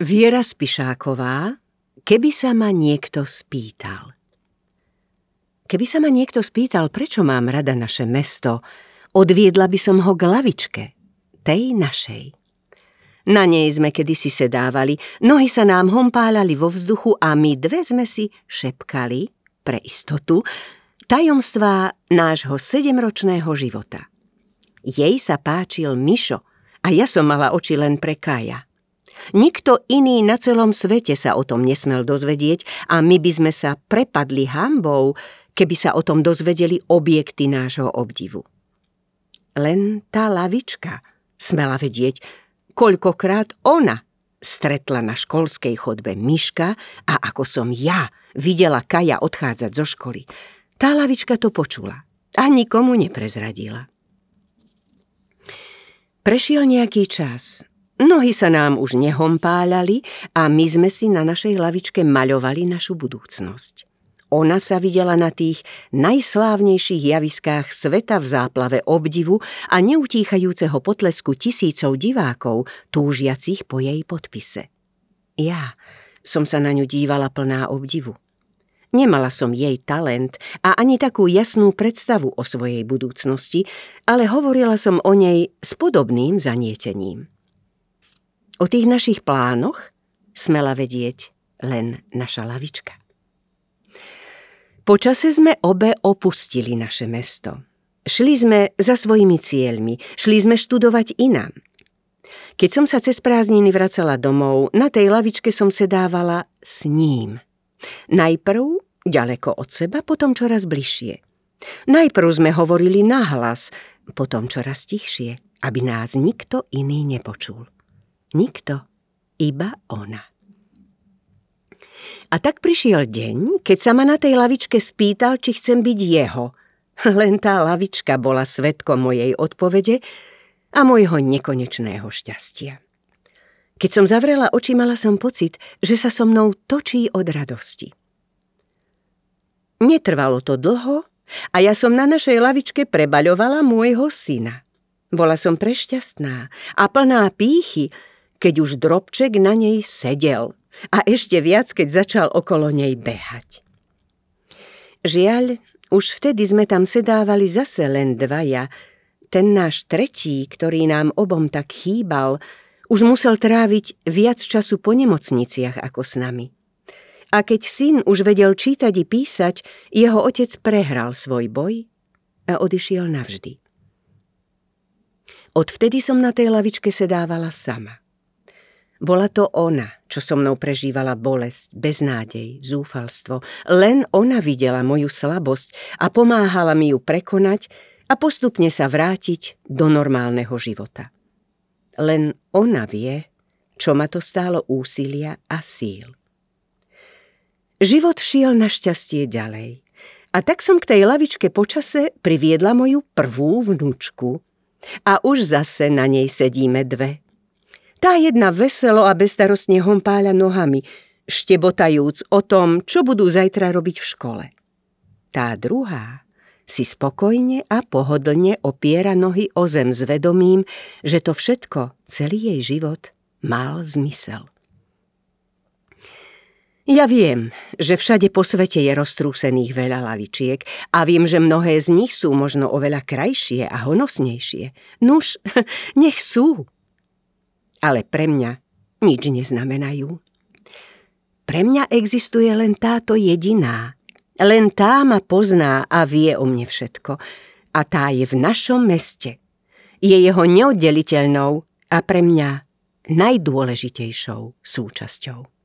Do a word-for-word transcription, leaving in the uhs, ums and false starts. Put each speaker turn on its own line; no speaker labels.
Viera Spišáková, keby sa ma niekto spýtal. Keby sa ma niekto spýtal, prečo mám rada naše mesto, odviedla by som ho k lavičke, tej našej. Na nej sme kedysi sedávali, nohy sa nám hompálali vo vzduchu a my dve sme si šepkali, pre istotu, tajomstvá nášho sedemročného života. Jej sa páčil Mišo a ja som mala oči len pre Kaja. Nikto iný na celom svete sa o tom nesmel dozvedieť a my by sme sa prepadli hanbou, keby sa o tom dozvedeli objekty nášho obdivu. Len tá lavička smela vedieť, koľkokrát ona stretla na školskej chodbe Miška a ako som ja videla Kaja odchádzať zo školy. Tá lavička to počula a nikomu neprezradila. Prešiel nejaký čas. Nohy sa nám už nehompáľali a my sme si na našej lavičke maľovali našu budúcnosť. Ona sa videla na tých najslávnejších javiskách sveta v záplave obdivu a neutíchajúceho potlesku tisícov divákov, túžiacich po jej podpise. Ja som sa na ňu dívala plná obdivu. Nemala som jej talent a ani takú jasnú predstavu o svojej budúcnosti, ale hovorila som o nej s podobným zanietením. O tých našich plánoch smela vedieť len naša lavička. Po čase sme obe opustili naše mesto. Šli sme za svojimi cieľmi, šli sme študovať inám. Keď som sa cez prázdniny vracala domov, na tej lavičke som sedávala s ním. Najprv ďaleko od seba, potom čoraz bližšie. Najprv sme hovorili nahlas, potom čoraz tichšie, aby nás nikto iný nepočul. Nikto, iba ona. A tak prišiel deň, keď sa ma na tej lavičke spýtal, či chcem byť jeho. Len tá lavička bola svedkom mojej odpovede a môjho nekonečného šťastia. Keď som zavrela oči, mala som pocit, že sa so mnou točí od radosti. Netrvalo to dlho a ja som na našej lavičke prebaľovala môjho syna. Bola som prešťastná a plná pýchy, keď už drobček na nej sedel a ešte viac, keď začal okolo nej behať. Žiaľ, už vtedy sme tam sedávali zase len dvaja. Ten náš tretí, ktorý nám obom tak chýbal, už musel tráviť viac času po nemocniciach ako s nami. A keď syn už vedel čítať i písať, jeho otec prehral svoj boj a odišiel navždy. Odvtedy som na tej lavičke sedávala sama. Bola to ona, čo so mnou prežívala bolesť, beznádej, zúfalstvo. Len ona videla moju slabosť a pomáhala mi ju prekonať a postupne sa vrátiť do normálneho života. Len ona vie, čo ma to stálo úsilia a síl. Život šiel našťastie ďalej. A tak som k tej lavičke počase priviedla moju prvú vnúčku. A už zase na nej sedíme dve. Tá jedna veselo a bezstarostne hompáľa nohami, štebotajúc o tom, čo budú zajtra robiť v škole. Tá druhá si spokojne a pohodlne opiera nohy o zem s vedomím, že to všetko, celý jej život, mal zmysel. Ja viem, že všade po svete je roztrúsených veľa lavičiek a viem, že mnohé z nich sú možno oveľa krajšie a honosnejšie. Nuž, nech sú. Ale pre mňa nič neznamenajú. Pre mňa existuje len táto jediná. Len tá ma pozná a vie o mne všetko. A tá je v našom meste. Je jeho neoddeliteľnou a pre mňa najdôležitejšou súčasťou.